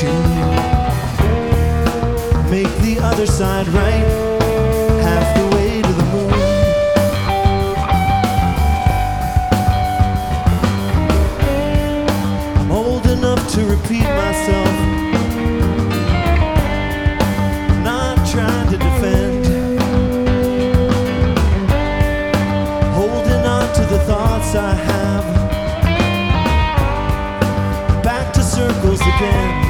to make the other side right, half the way to the moon. I'm old enough to repeat myself, not trying to defend, holding on to the thoughts I have, back to circles again.